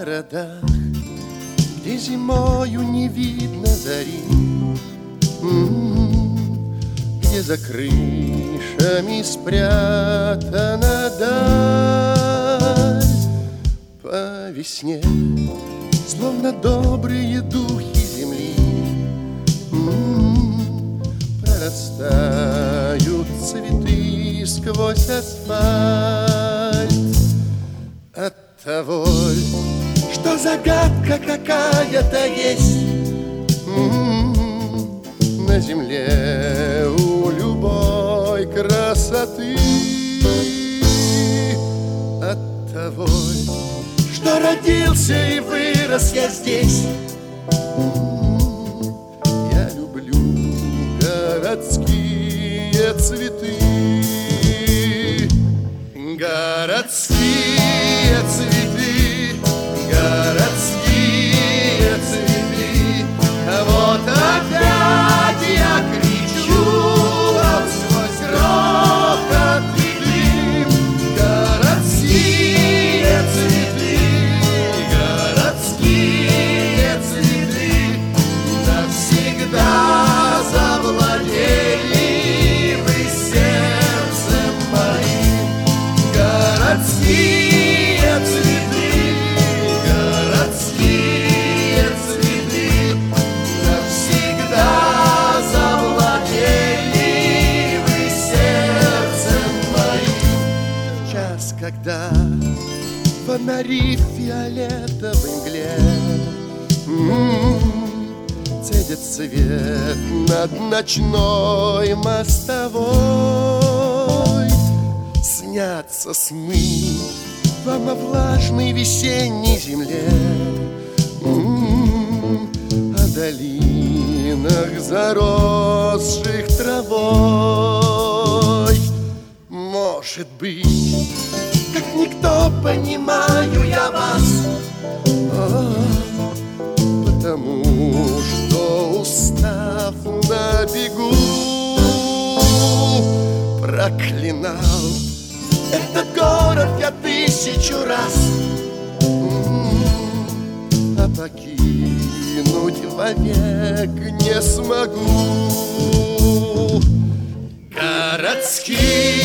городах, где зимою не видно зари, где за крышами спрятана даль. По весне, словно добрые духи земли, прорастают цветы сквозь асфальт. Оттого, что загадка какая-то есть на земле у любой красоты. Оттого, что родился и вырос я здесь, я люблю городские цветы. Городские цветы, городские цветы. Вот опять я кричу сквозь грохот и дым. Городские цветы, городские цветы навсегда завладели вы сердцем моим. Городские цветы, городские цветы навсегда завладели вы сердцем моим. В час, когда фонари в фиолетовой мгле цедят свет над ночной мостовой, снятся сны вам о влажной весенней земле, о долинах, заросших травой. Может быть, как никто понимаю я вас, потому что, устав на бегу, проклинал этот город я 1000 раз, а покинуть вовек не смогу. Городские